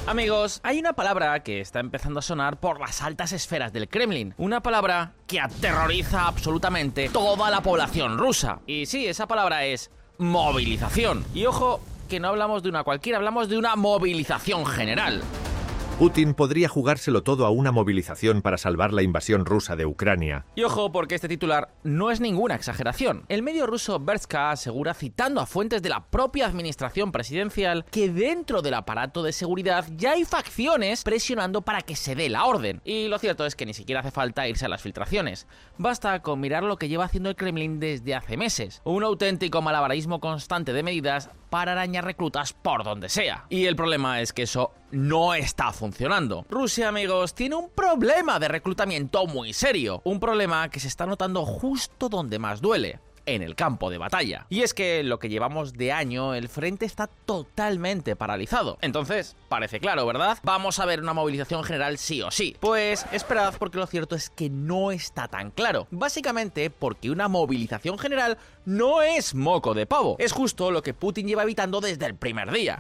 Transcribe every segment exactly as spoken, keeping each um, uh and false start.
Amigos, hay una palabra que está empezando a sonar por las altas esferas del Kremlin. Una palabra que aterroriza absolutamente toda la población rusa. Y sí, esa palabra es movilización. Y ojo, que no hablamos de una cualquiera, hablamos de una movilización general. Putin podría jugárselo todo a una movilización para salvar la invasión rusa de Ucrania. Y ojo, porque este titular no es ninguna exageración. El medio ruso Bertska asegura, citando a fuentes de la propia administración presidencial, que dentro del aparato de seguridad ya hay facciones presionando para que se dé la orden. Y lo cierto es que ni siquiera hace falta irse a las filtraciones. Basta con mirar lo que lleva haciendo el Kremlin desde hace meses. Un auténtico malabarismo constante de medidas para arañar reclutas por donde sea. Y el problema es que eso no está funcionando. Rusia, amigos, tiene un problema de reclutamiento muy serio. Un problema que se está notando justo donde más duele. En el campo de batalla. Y es que lo que llevamos de año, el frente está totalmente paralizado. Entonces, parece claro, ¿verdad? Vamos a ver una movilización general sí o sí. Pues esperad, porque lo cierto es que no está tan claro. Básicamente porque una movilización general no es moco de pavo. Es justo lo que Putin lleva evitando desde el primer día.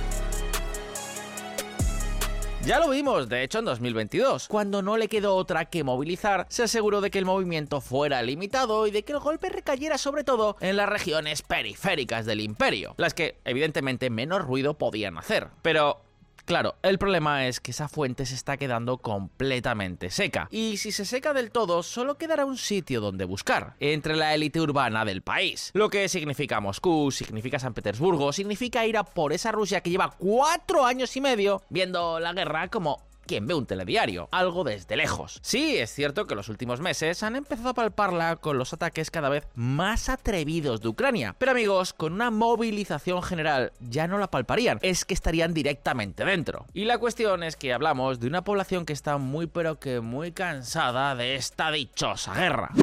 Ya lo vimos, de hecho, en dos mil veintidós. Cuando no le quedó otra que movilizar, se aseguró de que el movimiento fuera limitado y de que el golpe recayera sobre todo en las regiones periféricas del imperio, las que, evidentemente, menos ruido podían hacer. Pero claro, el problema es que esa fuente se está quedando completamente seca. Y si se seca del todo, solo quedará un sitio donde buscar, entre la élite urbana del país. Lo que significa Moscú, significa San Petersburgo, significa ir a por esa Rusia que lleva cuatro años y medio viendo la guerra como quien ve un telediario, algo desde lejos. Sí, es cierto que los últimos meses han empezado a palparla con los ataques cada vez más atrevidos de Ucrania, pero amigos, con una movilización general ya no la palparían, es que estarían directamente dentro. Y la cuestión es que hablamos de una población que está muy pero que muy cansada de esta dichosa guerra.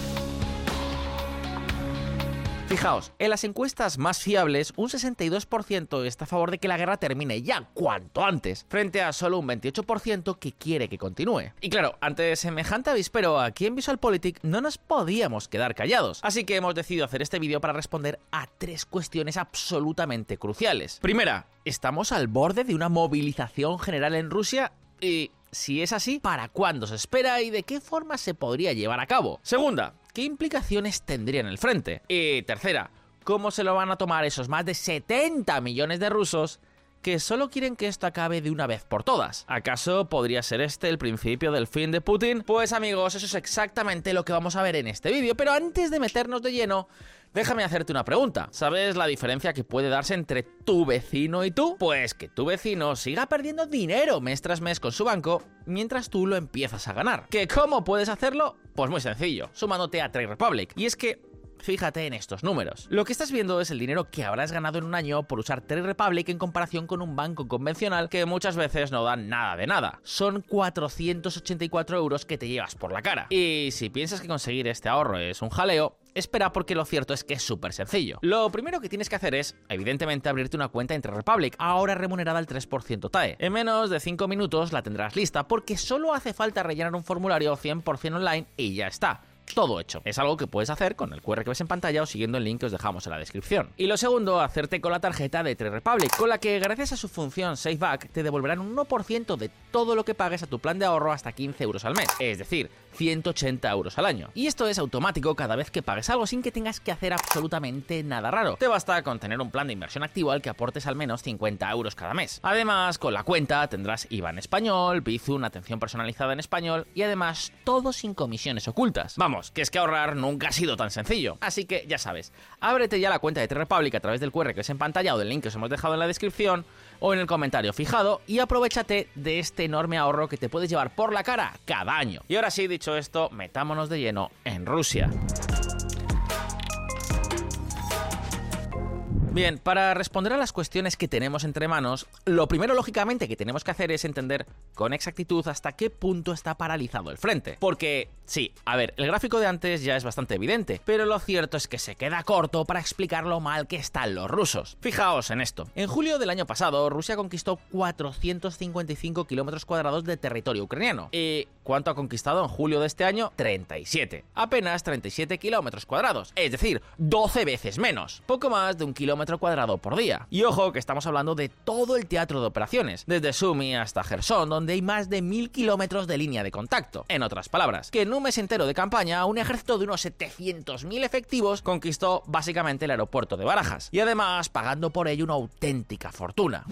Fijaos, en las encuestas más fiables, un sesenta y dos por ciento está a favor de que la guerra termine ya cuanto antes, frente a solo un veintiocho por ciento que quiere que continúe. Y claro, ante semejante avispero, aquí en VisualPolitik no nos podíamos quedar callados, así que hemos decidido hacer este vídeo para responder a tres cuestiones absolutamente cruciales. Primera, ¿estamos al borde de una movilización general en Rusia? Y si es así, ¿para cuándo se espera y de qué forma se podría llevar a cabo? Segunda, ¿qué implicaciones tendría en el frente? Y tercera, ¿cómo se lo van a tomar esos más de setenta millones de rusos que solo quieren que esto acabe de una vez por todas? ¿Acaso podría ser este el principio del fin de Putin? Pues amigos, eso es exactamente lo que vamos a ver en este vídeo, pero antes de meternos de lleno, déjame hacerte una pregunta. ¿Sabes la diferencia que puede darse entre tu vecino y tú? Pues que tu vecino siga perdiendo dinero mes tras mes con su banco, mientras tú lo empiezas a ganar. ¿Que cómo puedes hacerlo? Pues muy sencillo, sumándote a Trade Republic. Y es que fíjate en estos números. Lo que estás viendo es el dinero que habrás ganado en un año por usar Trade Republic en comparación con un banco convencional que muchas veces no dan nada de nada. Son cuatrocientos ochenta y cuatro euros que te llevas por la cara. Y si piensas que conseguir este ahorro es un jaleo, espera, porque lo cierto es que es súper sencillo. Lo primero que tienes que hacer es, evidentemente, abrirte una cuenta en Trade Republic, ahora remunerada al tres por ciento T A E. En menos de cinco minutos la tendrás lista, porque solo hace falta rellenar un formulario cien por ciento online y ya está. Todo hecho. Es algo que puedes hacer con el cu erre que ves en pantalla o siguiendo el link que os dejamos en la descripción. Y lo segundo, hacerte con la tarjeta de Trade Republic, con la que gracias a su función SafeBack te devolverán un uno por ciento de todo lo que pagues a tu plan de ahorro hasta quince euros al mes, es decir, ciento ochenta euros al año. Y esto es automático cada vez que pagues algo sin que tengas que hacer absolutamente nada raro. Te basta con tener un plan de inversión activo al que aportes al menos cincuenta euros cada mes. Además, con la cuenta tendrás I V A en español, Bizum, atención personalizada en español y además todo sin comisiones ocultas. Vamos, que es que ahorrar nunca ha sido tan sencillo. Así que ya sabes, ábrete ya la cuenta de Trade Republic a través del cu erre que ves en pantalla o del link que os hemos dejado en la descripción o en el comentario fijado y aprovéchate de este enorme ahorro que te puedes llevar por la cara cada año. Y ahora sí, dicho esto, metámonos de lleno en Rusia. Bien, para responder a las cuestiones que tenemos entre manos, lo primero lógicamente que tenemos que hacer es entender con exactitud hasta qué punto está paralizado el frente. Porque sí, a ver, el gráfico de antes ya es bastante evidente, pero lo cierto es que se queda corto para explicar lo mal que están los rusos. Fijaos en esto. En julio del año pasado, Rusia conquistó cuatrocientos cincuenta y cinco kilómetros cuadrados de territorio ucraniano. ¿Y cuánto ha conquistado en julio de este año? treinta y siete. Apenas treinta y siete kilómetros cuadrados, es decir, doce veces menos. Poco más de un kilómetro kilómetro cuadrado por día. Y ojo que estamos hablando de todo el teatro de operaciones, desde Sumy hasta Gerson, donde hay más de mil kilómetros de línea de contacto. En otras palabras, que en un mes entero de campaña, un ejército de unos setecientos mil efectivos conquistó básicamente el aeropuerto de Barajas, y además pagando por ello una auténtica fortuna.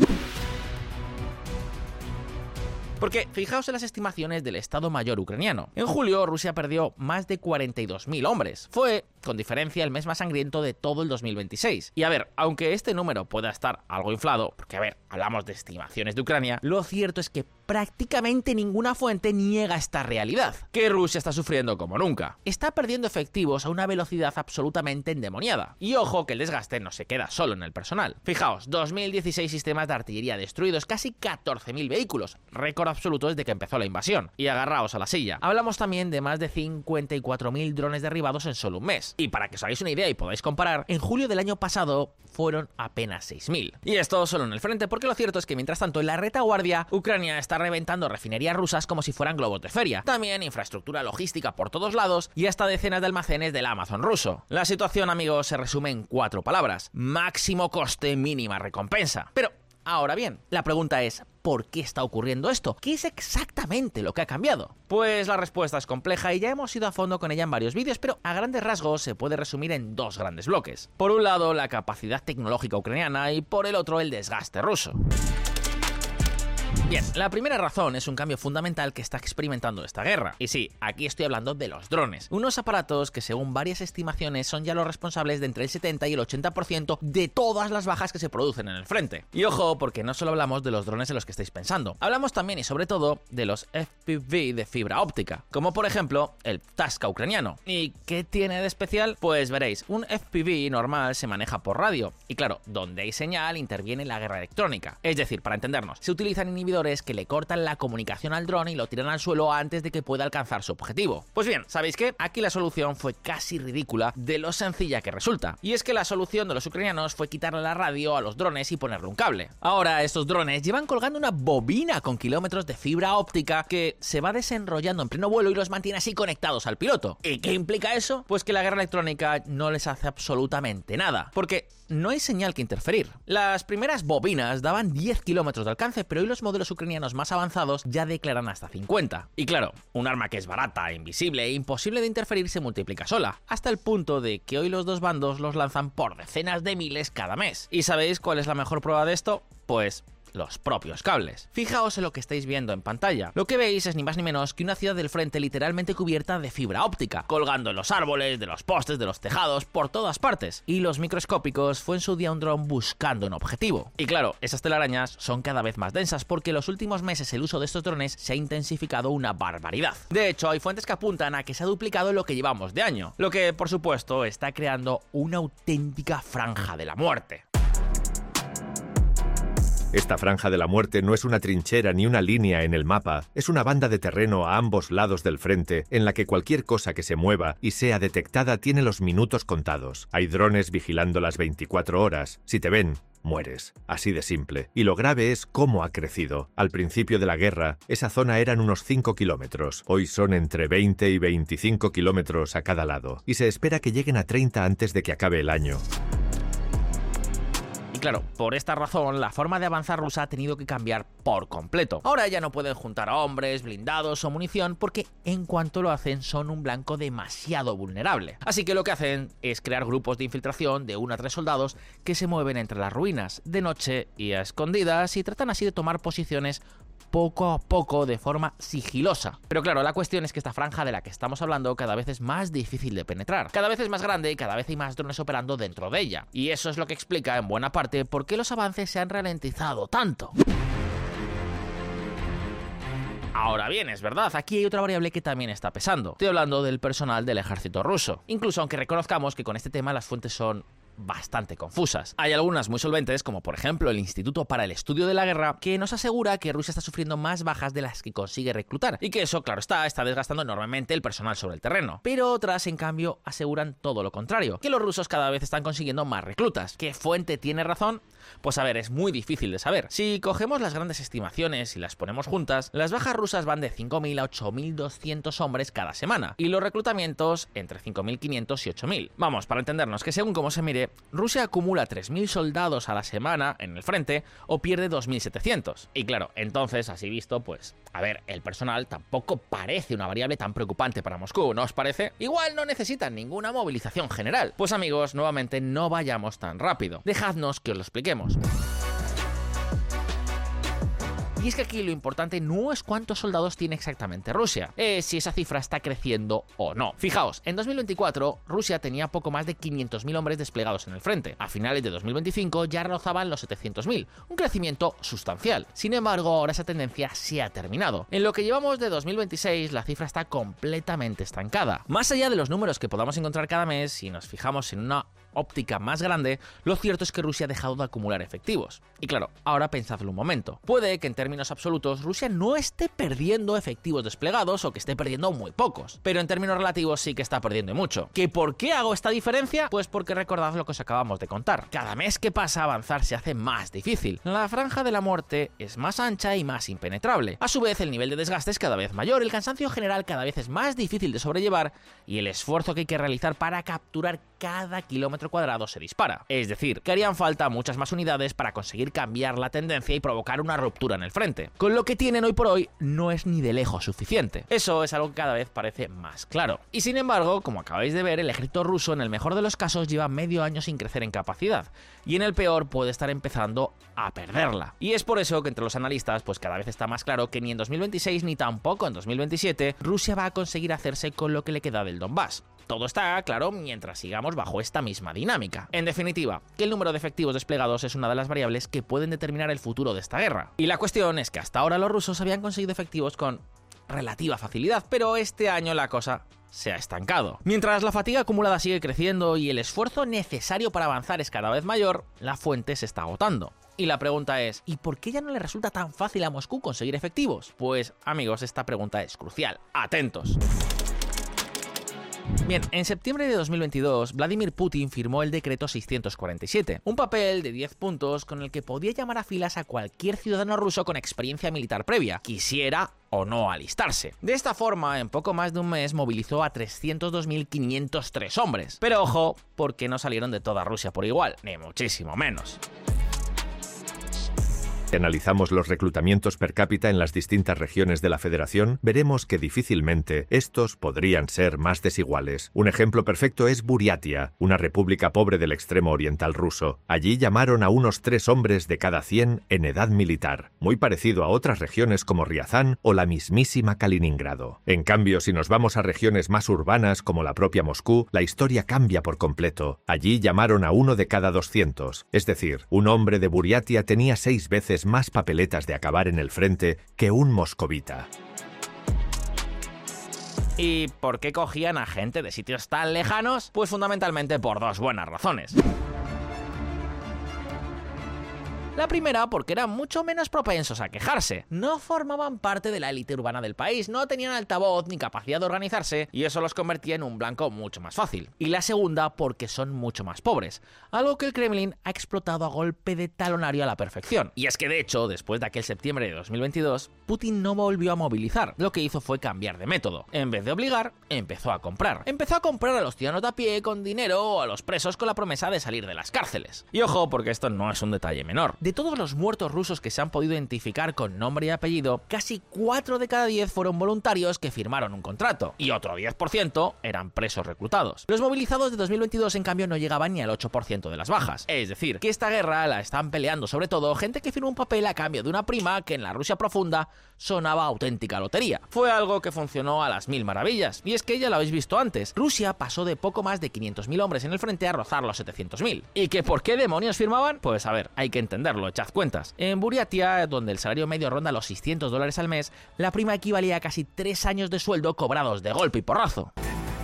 Porque fijaos en las estimaciones del Estado Mayor ucraniano. En julio, Rusia perdió más de cuarenta y dos mil hombres. Fue, con diferencia, el mes más sangriento de todo el dos mil veintiséis. Y a ver, aunque este número pueda estar algo inflado, porque a ver, hablamos de estimaciones de Ucrania, lo cierto es que prácticamente ninguna fuente niega esta realidad, que Rusia está sufriendo como nunca. Está perdiendo efectivos a una velocidad absolutamente endemoniada. Y ojo que el desgaste no se queda solo en el personal. Fijaos, dos mil dieciséis sistemas de artillería destruidos, casi catorce mil vehículos, récord absoluto desde que empezó la invasión. Y agarraos a la silla. Hablamos también de más de cincuenta y cuatro mil drones derribados en solo un mes. Y para que os hagáis una idea y podáis comparar, en julio del año pasado fueron apenas seis mil. Y esto solo en el frente, porque lo cierto es que mientras tanto en la retaguardia, Ucrania está reventando refinerías rusas como si fueran globos de feria. También infraestructura logística por todos lados y hasta decenas de almacenes del Amazon ruso. La situación, amigos, se resume en cuatro palabras: máximo coste, mínima recompensa. Pero ahora bien, la pregunta es, ¿por qué está ocurriendo esto? ¿Qué es exactamente lo que ha cambiado? Pues la respuesta es compleja y ya hemos ido a fondo con ella en varios vídeos, pero a grandes rasgos se puede resumir en dos grandes bloques. Por un lado, la capacidad tecnológica ucraniana y por el otro, el desgaste ruso. Bien, la primera razón es un cambio fundamental que está experimentando esta guerra. Y sí, aquí estoy hablando de los drones. Unos aparatos que según varias estimaciones son ya los responsables de entre el setenta y el ochenta por ciento de todas las bajas que se producen en el frente. Y ojo, porque no solo hablamos de los drones en los que estáis pensando. Hablamos también y sobre todo de los F P V de fibra óptica, como por ejemplo el Ptashka ucraniano. ¿Y qué tiene de especial? Pues veréis, un F P V normal se maneja por radio. Y claro, donde hay señal interviene la guerra electrónica. Es decir, para entendernos, se utilizan inhibidores que le cortan la comunicación al dron y lo tiran al suelo antes de que pueda alcanzar su objetivo. Pues bien, ¿sabéis qué? Aquí la solución fue casi ridícula de lo sencilla que resulta. Y es que la solución de los ucranianos fue quitarle la radio a los drones y ponerle un cable. Ahora estos drones llevan colgando una bobina con kilómetros de fibra óptica que se va desenrollando en pleno vuelo y los mantiene así conectados al piloto. ¿Y qué implica eso? Pues que la guerra electrónica no les hace absolutamente nada, porque no hay señal que interferir. Las primeras bobinas daban diez kilómetros de alcance, pero hoy los modelos ucranianos más avanzados ya declaran hasta cincuenta. Y claro, un arma que es barata, invisible e imposible de interferir se multiplica sola, hasta el punto de que hoy los dos bandos los lanzan por decenas de miles cada mes. ¿Y sabéis cuál es la mejor prueba de esto? Pues los propios cables. Fijaos en lo que estáis viendo en pantalla. Lo que veis es ni más ni menos que una ciudad del frente literalmente cubierta de fibra óptica, colgando en los árboles, de los postes, de los tejados, por todas partes. Y los microscópicos fue en su día un dron buscando un objetivo. Y claro, esas telarañas son cada vez más densas porque en los últimos meses el uso de estos drones se ha intensificado una barbaridad. De hecho, hay fuentes que apuntan a que se ha duplicado en lo que llevamos de año, lo que por supuesto está creando una auténtica franja de la muerte. Esta franja de la muerte no es una trinchera ni una línea en el mapa, es una banda de terreno a ambos lados del frente en la que cualquier cosa que se mueva y sea detectada tiene los minutos contados. Hay drones vigilando las veinticuatro horas. Si te ven, mueres. Así de simple. Y lo grave es cómo ha crecido. Al principio de la guerra, esa zona eran unos cinco kilómetros. Hoy son entre veinte y veinticinco kilómetros a cada lado. Y se espera que lleguen a treinta antes de que acabe el año. Claro, por esta razón, la forma de avanzar rusa ha tenido que cambiar por completo. Ahora ya no pueden juntar a hombres, blindados o munición porque en cuanto lo hacen son un blanco demasiado vulnerable. Así que lo que hacen es crear grupos de infiltración de uno a tres soldados que se mueven entre las ruinas de noche y a escondidas y tratan así de tomar posiciones poco a poco de forma sigilosa. Pero claro, la cuestión es que esta franja de la que estamos hablando cada vez es más difícil de penetrar. Cada vez es más grande y cada vez hay más drones operando dentro de ella. Y eso es lo que explica en buena parte por qué los avances se han ralentizado tanto. Ahora bien, es verdad, aquí hay otra variable que también está pesando. Estoy hablando del personal del ejército ruso. Incluso aunque reconozcamos que con este tema las fuentes son bastante confusas. Hay algunas muy solventes, como por ejemplo el Instituto para el Estudio de la Guerra, que nos asegura que Rusia está sufriendo más bajas de las que consigue reclutar, y que eso, claro está, está desgastando enormemente el personal sobre el terreno. Pero otras, en cambio, aseguran todo lo contrario, que los rusos cada vez están consiguiendo más reclutas. ¿Qué fuente tiene razón? Pues a ver, es muy difícil de saber. Si cogemos las grandes estimaciones y las ponemos juntas, las bajas rusas van de cinco mil a ocho mil doscientos hombres cada semana, y los reclutamientos entre cinco mil quinientos y ocho mil. Vamos, para entendernos, que según cómo se mire, Rusia acumula tres mil soldados a la semana en el frente o pierde dos mil setecientos. Y claro, entonces, así visto, pues, a ver, el personal tampoco parece una variable tan preocupante para Moscú, ¿no os parece? Igual no necesitan ninguna movilización general. Pues amigos, nuevamente no vayamos tan rápido. Dejadnos que os lo expliquemos. Y es que aquí lo importante no es cuántos soldados tiene exactamente Rusia, es si esa cifra está creciendo o no. Fijaos, en dos mil veinticuatro Rusia tenía poco más de quinientos mil hombres desplegados en el frente. A finales de dos mil veinticinco ya rozaban los setecientos mil, un crecimiento sustancial. Sin embargo, ahora esa tendencia se ha terminado. En lo que llevamos de dos mil veintiséis, la cifra está completamente estancada. Más allá de los números que podamos encontrar cada mes, si nos fijamos en una óptica más grande, lo cierto es que Rusia ha dejado de acumular efectivos. Y claro, ahora pensadlo un momento. Puede que en términos absolutos Rusia no esté perdiendo efectivos desplegados o que esté perdiendo muy pocos, pero en términos relativos sí que está perdiendo mucho. ¿Que por qué hago esta diferencia? Pues porque recordad lo que os acabamos de contar. Cada mes que pasa avanzar se hace más difícil. La franja de la muerte es más ancha y más impenetrable. A su vez, el nivel de desgaste es cada vez mayor, el cansancio general cada vez es más difícil de sobrellevar y el esfuerzo que hay que realizar para capturar cada kilómetro cuadrado se dispara. Es decir, que harían falta muchas más unidades para conseguir cambiar la tendencia y provocar una ruptura en el frente. Con lo que tienen hoy por hoy no es ni de lejos suficiente. Eso es algo que cada vez parece más claro. Y sin embargo, como acabáis de ver, el ejército ruso en el mejor de los casos lleva medio año sin crecer en capacidad y en el peor puede estar empezando a perderla. Y es por eso que entre los analistas pues cada vez está más claro que ni en dos mil veintiséis ni tampoco en dos mil veintisiete Rusia va a conseguir hacerse con lo que le queda del Donbass. Todo está claro mientras sigamos bajo esta misma dinámica. En definitiva, que el número de efectivos desplegados es una de las variables que pueden determinar el futuro de esta guerra. Y la cuestión es que hasta ahora los rusos habían conseguido efectivos con relativa facilidad, pero este año la cosa se ha estancado. Mientras la fatiga acumulada sigue creciendo y el esfuerzo necesario para avanzar es cada vez mayor, la fuente se está agotando. Y la pregunta es, ¿y por qué ya no le resulta tan fácil a Moscú conseguir efectivos? Pues, amigos, esta pregunta es crucial. ¡Atentos! Bien, en septiembre de dos mil veintidós, Vladimir Putin firmó el decreto seiscientos cuarenta y siete, un papel de diez puntos con el que podía llamar a filas a cualquier ciudadano ruso con experiencia militar previa, quisiera o no alistarse. De esta forma, en poco más de un mes movilizó a trescientos dos mil quinientos tres hombres. Pero ojo, porque no salieron de toda Rusia por igual, ni muchísimo menos. Si analizamos los reclutamientos per cápita en las distintas regiones de la Federación, veremos que difícilmente estos podrían ser más desiguales. Un ejemplo perfecto es Buriatia, una república pobre del extremo oriental ruso. Allí llamaron a unos tres hombres de cada cien en edad militar, muy parecido a otras regiones como Riazán o la mismísima Kaliningrado. En cambio, si nos vamos a regiones más urbanas como la propia Moscú, la historia cambia por completo. Allí llamaron a uno de cada doscientos, es decir, un hombre de Buriatia tenía seis veces más papeletas de acabar en el frente que un moscovita. ¿Y por qué cogían a gente de sitios tan lejanos? Pues fundamentalmente por dos buenas razones. La primera, porque eran mucho menos propensos a quejarse. No formaban parte de la élite urbana del país, no tenían altavoz ni capacidad de organizarse, y eso los convertía en un blanco mucho más fácil. Y la segunda, porque son mucho más pobres, algo que el Kremlin ha explotado a golpe de talonario a la perfección. Y es que de hecho, después de aquel septiembre de dos mil veintidós, Putin no volvió a movilizar. Lo que hizo fue cambiar de método. En vez de obligar, empezó a comprar. Empezó a comprar a los ciudadanos de a pie con dinero o a los presos con la promesa de salir de las cárceles. Y ojo, porque esto no es un detalle menor. De todos los muertos rusos que se han podido identificar con nombre y apellido, casi cuatro de cada diez fueron voluntarios que firmaron un contrato, y otro diez por ciento eran presos reclutados. Los movilizados de dos mil veintidós, en cambio, no llegaban ni al ocho por ciento de las bajas. Es decir, que esta guerra la están peleando sobre todo gente que firmó un papel a cambio de una prima que en la Rusia profunda sonaba auténtica lotería. Fue algo que funcionó a las mil maravillas, y es que ya lo habéis visto antes. Rusia pasó de poco más de quinientos mil hombres en el frente a rozar los setecientos mil. ¿Y que por qué demonios firmaban? Pues a ver, hay que entenderlo, echad cuentas. En Buriatia, donde el salario medio ronda los seiscientos dólares al mes, la prima equivalía a casi tres años de sueldo cobrados de golpe y porrazo.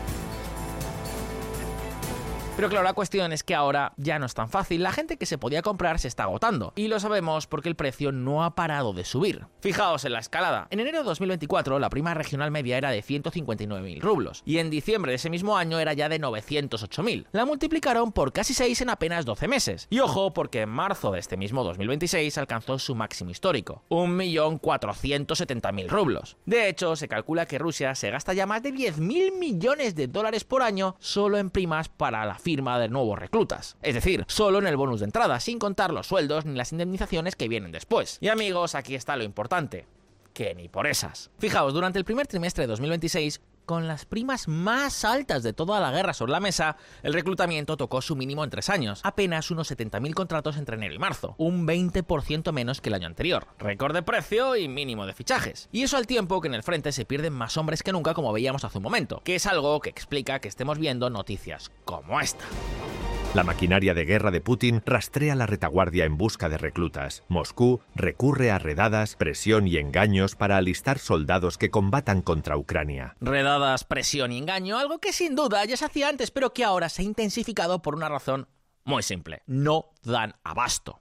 Pero claro, la cuestión es que ahora ya no es tan fácil, la gente que se podía comprar se está agotando, y lo sabemos porque el precio no ha parado de subir. Fijaos en la escalada. En enero de dos mil veinticuatro la prima regional media era de ciento cincuenta y nueve mil rublos, y en diciembre de ese mismo año era ya de novecientos ocho mil. La multiplicaron por casi seis en apenas doce meses. Y ojo, porque en marzo de este mismo dos mil veintiséis alcanzó su máximo histórico, un millón cuatrocientos setenta mil rublos. De hecho, se calcula que Rusia se gasta ya más de diez mil millones de dólares por año solo en primas para la firma de nuevos reclutas. Es decir, solo en el bonus de entrada, sin contar los sueldos ni las indemnizaciones que vienen después. Y amigos, aquí está lo importante, que ni por esas. Fijaos, durante el primer trimestre de dos mil veintiséis, con las primas más altas de toda la guerra sobre la mesa, el reclutamiento tocó su mínimo en tres años, apenas unos setenta mil contratos entre enero y marzo, un veinte por ciento menos que el año anterior. Récord de precio y mínimo de fichajes. Y eso al tiempo que en el frente se pierden más hombres que nunca, como veíamos hace un momento, que es algo que explica que estemos viendo noticias como esta. La maquinaria de guerra de Putin rastrea la retaguardia en busca de reclutas. Moscú recurre a redadas, presión y engaños para alistar soldados que combatan contra Ucrania. Redadas, presión y engaño, algo que sin duda ya se hacía antes, pero que ahora se ha intensificado por una razón muy simple. No dan abasto.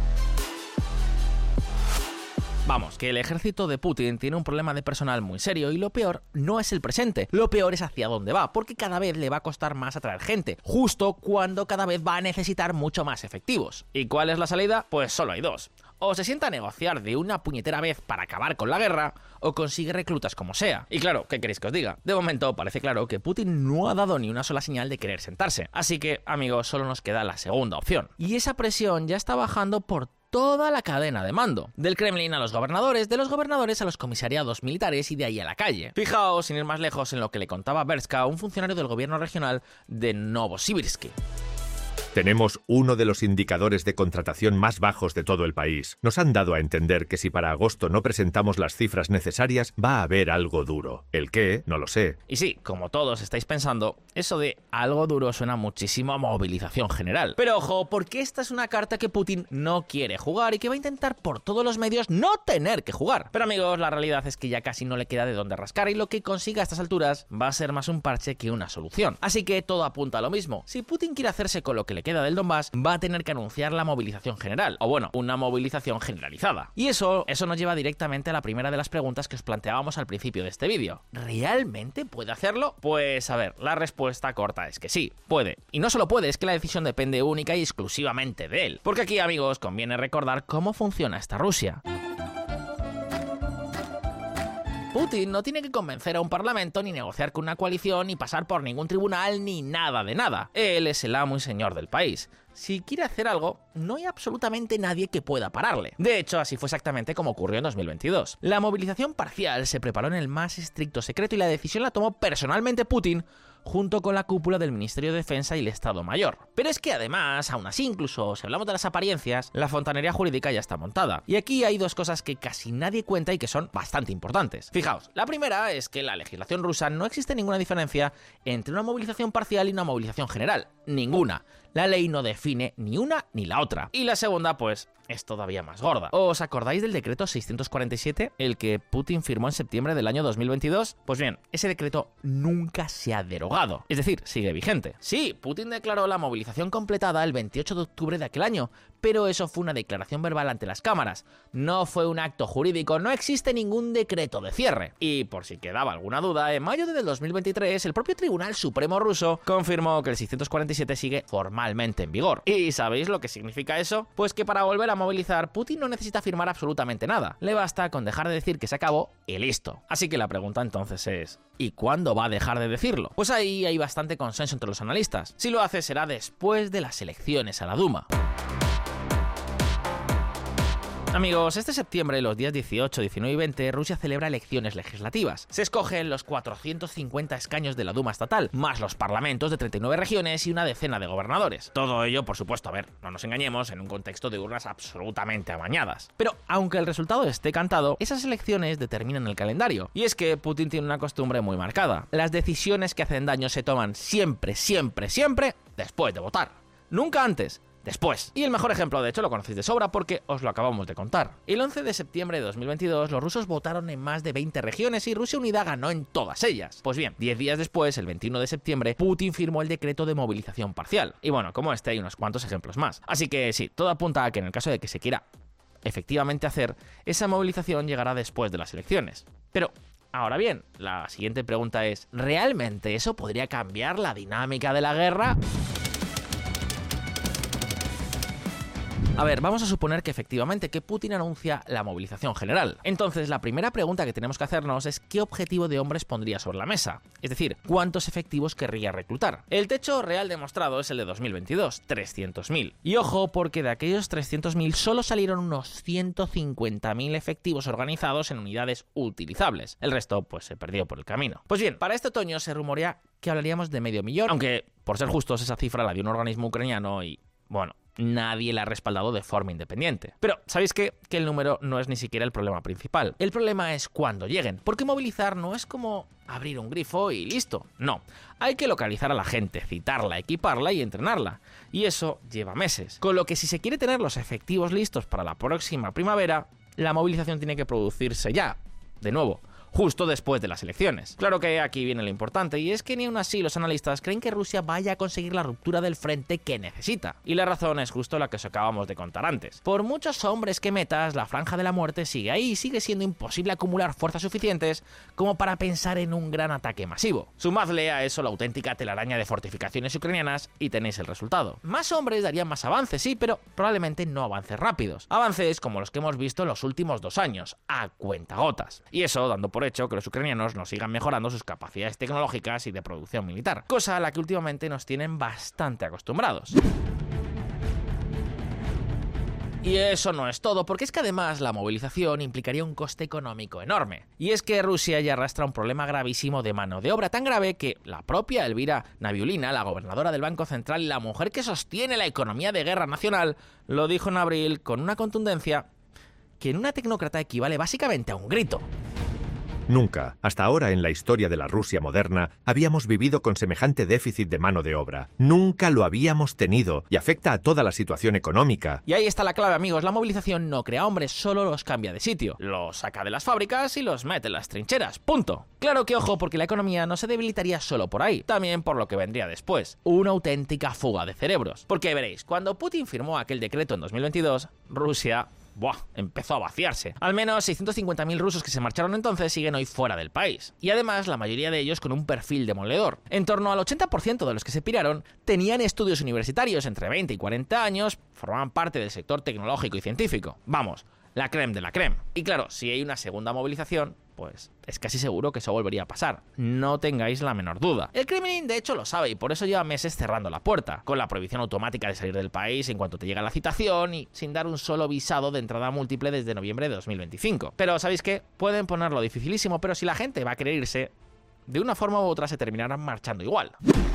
Vamos, que el ejército de Putin tiene un problema de personal muy serio y lo peor no es el presente, lo peor es hacia dónde va, porque cada vez le va a costar más atraer gente, justo cuando cada vez va a necesitar mucho más efectivos. ¿Y cuál es la salida? Pues solo hay dos. O se sienta a negociar de una puñetera vez para acabar con la guerra, o consigue reclutas como sea. Y claro, ¿qué queréis que os diga? De momento parece claro que Putin no ha dado ni una sola señal de querer sentarse. Así que, amigos, solo nos queda la segunda opción. Y esa presión ya está bajando por toda la cadena de mando. Del Kremlin a los gobernadores, de los gobernadores a los comisariados militares y de ahí a la calle. Fijaos, sin ir más lejos, en lo que le contaba Berska, un funcionario del gobierno regional de Novosibirsk. Tenemos uno de los indicadores de contratación más bajos de todo el país. Nos han dado a entender que si para agosto no presentamos las cifras necesarias, va a haber algo duro. ¿El qué? No lo sé. Y sí, como todos estáis pensando, eso de algo duro suena muchísimo a movilización general. Pero ojo, porque esta es una carta que Putin no quiere jugar y que va a intentar por todos los medios no tener que jugar. Pero amigos, la realidad es que ya casi no le queda de dónde rascar y lo que consiga a estas alturas va a ser más un parche que una solución. Así que todo apunta a lo mismo. Si Putin quiere hacerse con lo que le queda del Donbass, va a tener que anunciar la movilización general, o bueno, una movilización generalizada. Y eso, eso nos lleva directamente a la primera de las preguntas que os planteábamos al principio de este vídeo. ¿Realmente puede hacerlo? Pues a ver, la respuesta corta es que sí, puede. Y no solo puede, es que la decisión depende única y exclusivamente de él. Porque aquí, amigos, conviene recordar cómo funciona esta Rusia. Putin no tiene que convencer a un parlamento, ni negociar con una coalición, ni pasar por ningún tribunal, ni nada de nada. Él es el amo y señor del país. Si quiere hacer algo, no hay absolutamente nadie que pueda pararle. De hecho, así fue exactamente como ocurrió en dos mil veintidós. La movilización parcial se preparó en el más estricto secreto y la decisión la tomó personalmente Putin, junto con la cúpula del Ministerio de Defensa y el Estado Mayor. Pero es que además, aún así, incluso si hablamos de las apariencias, la fontanería jurídica ya está montada. Y aquí hay dos cosas que casi nadie cuenta y que son bastante importantes. Fijaos, la primera es que en la legislación rusa no existe ninguna diferencia entre una movilización parcial y una movilización general. Ninguna. La ley no define ni una ni la otra. Y la segunda, pues, es todavía más gorda. ¿Os acordáis del decreto seiscientos cuarenta y siete, el que Putin firmó en septiembre del año dos mil veintidós? Pues bien, ese decreto nunca se ha derogado. Es decir, sigue vigente. Sí, Putin declaró la movilización completada el veintiocho de octubre de aquel año, pero eso fue una declaración verbal ante las cámaras. No fue un acto jurídico, no existe ningún decreto de cierre. Y por si quedaba alguna duda, en mayo del dos mil veintitrés, el propio Tribunal Supremo ruso confirmó que el seiscientos cuarenta y siete sigue formalmente en vigor. ¿Y sabéis lo que significa eso? Pues que para volver a movilizar, Putin no necesita firmar absolutamente nada. Le basta con dejar de decir que se acabó y listo. Así que la pregunta entonces es, ¿y cuándo va a dejar de decirlo? Pues ahí hay bastante consenso entre los analistas. Si lo hace será después de las elecciones a la Duma. Amigos, este septiembre, los días dieciocho, diecinueve y veinte, Rusia celebra elecciones legislativas. Se escogen los cuatrocientos cincuenta escaños de la Duma estatal, más los parlamentos de treinta y nueve regiones y una decena de gobernadores. Todo ello, por supuesto, a ver, no nos engañemos, en un contexto de urnas absolutamente amañadas. Pero, aunque el resultado esté cantado, esas elecciones determinan el calendario. Y es que Putin tiene una costumbre muy marcada. Las decisiones que hacen daño se toman siempre, siempre, siempre después de votar. Nunca antes. Después. Y el mejor ejemplo, de hecho, lo conocéis de sobra porque os lo acabamos de contar. El once de septiembre de dos mil veintidós, los rusos votaron en más de veinte regiones y Rusia Unida ganó en todas ellas. Pues bien, diez días después, el veintiuno de septiembre, Putin firmó el decreto de movilización parcial. Y bueno, como este hay unos cuantos ejemplos más. Así que sí, todo apunta a que en el caso de que se quiera efectivamente hacer, esa movilización llegará después de las elecciones. Pero ahora bien, la siguiente pregunta es, ¿realmente eso podría cambiar la dinámica de la guerra? A ver, vamos a suponer que efectivamente que Putin anuncia la movilización general. Entonces, la primera pregunta que tenemos que hacernos es ¿qué objetivo de hombres pondría sobre la mesa? Es decir, ¿cuántos efectivos querría reclutar? El techo real demostrado es el de dos mil veintidós, trescientos mil. Y ojo, porque de aquellos trescientos mil solo salieron unos ciento cincuenta mil efectivos organizados en unidades utilizables. El resto, pues, se perdió por el camino. Pues bien, para este otoño se rumorea que hablaríamos de medio millón, aunque, por ser justos, esa cifra la dio un organismo ucraniano y, bueno, nadie la ha respaldado de forma independiente. Pero, ¿sabéis qué? Que el número no es ni siquiera el problema principal. El problema es cuando lleguen, porque movilizar no es como abrir un grifo y listo. No, hay que localizar a la gente, citarla, equiparla y entrenarla. Y eso lleva meses. Con lo que si se quiere tener los efectivos listos para la próxima primavera, la movilización tiene que producirse ya, de nuevo, justo después de las elecciones. Claro que aquí viene lo importante, y es que ni aún así los analistas creen que Rusia vaya a conseguir la ruptura del frente que necesita. Y la razón es justo la que os acabamos de contar antes. Por muchos hombres que metas, la franja de la muerte sigue ahí y sigue siendo imposible acumular fuerzas suficientes como para pensar en un gran ataque masivo. Sumadle a eso la auténtica telaraña de fortificaciones ucranianas y tenéis el resultado. Más hombres darían más avances, sí, pero probablemente no avances rápidos. Avances como los que hemos visto en los últimos dos años, a cuentagotas. Y eso dando por hecho que los ucranianos nos sigan mejorando sus capacidades tecnológicas y de producción militar, cosa a la que últimamente nos tienen bastante acostumbrados. Y eso no es todo, porque es que además la movilización implicaría un coste económico enorme. Y es que Rusia ya arrastra un problema gravísimo de mano de obra, tan grave que la propia Elvira Nabiulina, la gobernadora del Banco Central y la mujer que sostiene la economía de guerra nacional, lo dijo en abril con una contundencia que en una tecnócrata equivale básicamente a un grito. Nunca, hasta ahora en la historia de la Rusia moderna, habíamos vivido con semejante déficit de mano de obra. Nunca lo habíamos tenido y afecta a toda la situación económica. Y ahí está la clave, amigos. La movilización no crea hombres, solo los cambia de sitio. Los saca de las fábricas y los mete en las trincheras. Punto. Claro que ojo, porque la economía no se debilitaría solo por ahí, también por lo que vendría después. Una auténtica fuga de cerebros. Porque veréis, cuando Putin firmó aquel decreto en dos mil veintidós, Rusia... Buah, empezó a vaciarse. Al menos seiscientos cincuenta mil rusos que se marcharon entonces siguen hoy fuera del país. Y además, la mayoría de ellos con un perfil demoledor. En torno al ochenta por ciento de los que se piraron tenían estudios universitarios entre veinte y cuarenta años, formaban parte del sector tecnológico y científico. Vamos, la creme de la creme. Y claro, si hay una segunda movilización, pues es casi seguro que eso volvería a pasar. No tengáis la menor duda. El Kremlin de hecho lo sabe y por eso lleva meses cerrando la puerta, con la prohibición automática de salir del país en cuanto te llega la citación y sin dar un solo visado de entrada múltiple desde noviembre de dos mil veinticinco. Pero ¿sabéis qué? Pueden ponerlo dificilísimo, pero si la gente va a querer irse, de una forma u otra se terminarán marchando igual.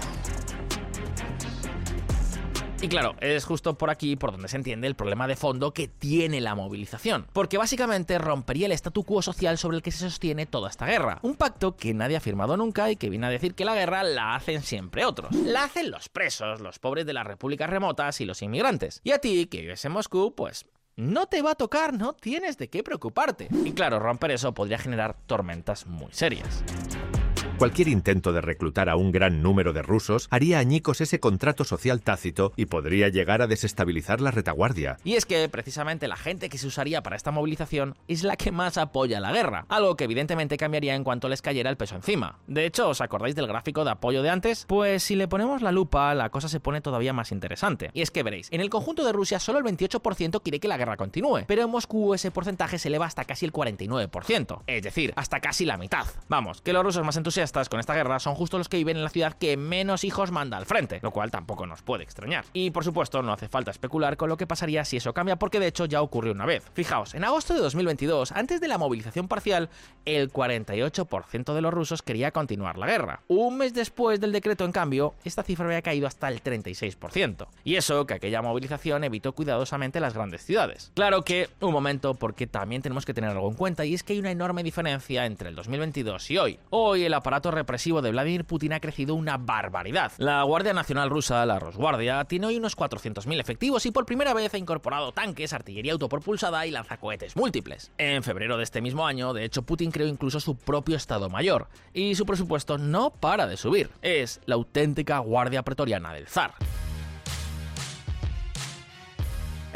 Y claro, es justo por aquí por donde se entiende el problema de fondo que tiene la movilización, porque básicamente rompería el statu quo social sobre el que se sostiene toda esta guerra. Un pacto que nadie ha firmado nunca y que viene a decir que la guerra la hacen siempre otros. La hacen los presos, los pobres de las repúblicas remotas y los inmigrantes. Y a ti, que vives en Moscú, pues... no te va a tocar, no tienes de qué preocuparte. Y claro, romper eso podría generar tormentas muy serias. Cualquier intento de reclutar a un gran número de rusos haría añicos ese contrato social tácito y podría llegar a desestabilizar la retaguardia. Y es que, precisamente, la gente que se usaría para esta movilización es la que más apoya la guerra, algo que evidentemente cambiaría en cuanto les cayera el peso encima. De hecho, ¿os acordáis del gráfico de apoyo de antes? Pues si le ponemos la lupa, la cosa se pone todavía más interesante. Y es que veréis, en el conjunto de Rusia solo el veintiocho por ciento quiere que la guerra continúe, pero en Moscú ese porcentaje se eleva hasta casi el cuarenta y nueve por ciento, es decir, hasta casi la mitad. Vamos, que los rusos más entusiastas con esta guerra son justo los que viven en la ciudad que menos hijos manda al frente, lo cual tampoco nos puede extrañar. Y por supuesto no hace falta especular con lo que pasaría si eso cambia, porque de hecho ya ocurrió una vez. Fijaos, en agosto de dos mil veintidós, antes de la movilización parcial, el cuarenta y ocho por ciento de los rusos quería continuar la guerra. Un mes después del decreto, en cambio, esta cifra había caído hasta el treinta y seis por ciento. Y eso que aquella movilización evitó cuidadosamente las grandes ciudades. Claro que, un momento, porque también tenemos que tener algo en cuenta, y es que hay una enorme diferencia entre el dos mil veintidós y hoy. Hoy el aparato represivo de Vladimir Putin ha crecido una barbaridad. La Guardia Nacional Rusa, la Rosguardia, tiene hoy unos cuatrocientos mil efectivos y por primera vez ha incorporado tanques, artillería autopropulsada y lanzacohetes múltiples. En febrero de este mismo año, de hecho, Putin creó incluso su propio Estado Mayor, y su presupuesto no para de subir. Es la auténtica Guardia Pretoriana del Zar.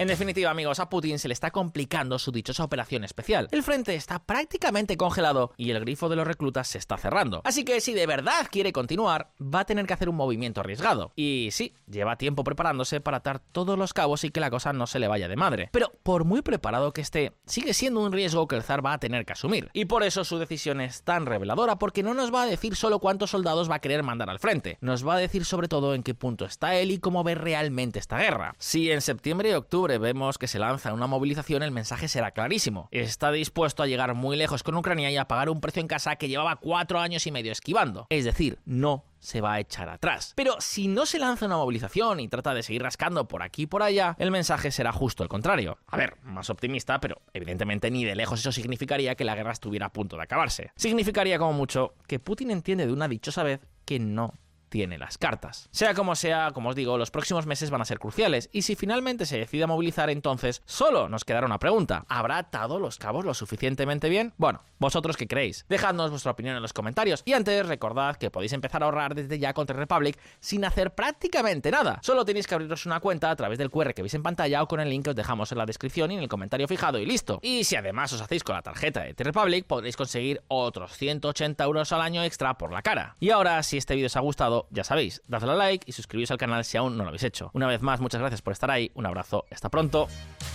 En definitiva, amigos, a Putin se le está complicando su dichosa operación especial. El frente está prácticamente congelado y el grifo de los reclutas se está cerrando. Así que si de verdad quiere continuar, va a tener que hacer un movimiento arriesgado. Y sí, lleva tiempo preparándose para atar todos los cabos y que la cosa no se le vaya de madre. Pero por muy preparado que esté, sigue siendo un riesgo que el zar va a tener que asumir. Y por eso su decisión es tan reveladora, porque no nos va a decir solo cuántos soldados va a querer mandar al frente. Nos va a decir sobre todo en qué punto está él y cómo ve realmente esta guerra. Si en septiembre y octubre vemos que se lanza una movilización, el mensaje será clarísimo. Está dispuesto a llegar muy lejos con Ucrania y a pagar un precio en casa que llevaba cuatro años y medio esquivando. Es decir, no se va a echar atrás. Pero si no se lanza una movilización y trata de seguir rascando por aquí y por allá, el mensaje será justo el contrario. A ver, más optimista, pero evidentemente ni de lejos eso significaría que la guerra estuviera a punto de acabarse. Significaría como mucho que Putin entiende de una dichosa vez que no tiene las cartas. Sea como sea, como os digo, los próximos meses van a ser cruciales, y si finalmente se decide movilizar, entonces solo nos quedará una pregunta: ¿habrá atado los cabos lo suficientemente bien? Bueno, ¿vosotros qué creéis? Dejadnos vuestra opinión en los comentarios, y antes recordad que podéis empezar a ahorrar desde ya con Trade Republic sin hacer prácticamente nada. Solo tenéis que abriros una cuenta a través del cu erre que veis en pantalla o con el link que os dejamos en la descripción y en el comentario fijado, y listo. Y si además os hacéis con la tarjeta de Trade Republic, podréis conseguir otros ciento ochenta euros al año extra por la cara. Y ahora, si este vídeo os ha gustado, ya sabéis, dadle a like y suscribiros al canal si aún no lo habéis hecho. Una vez más, muchas gracias por estar ahí, un abrazo, hasta pronto.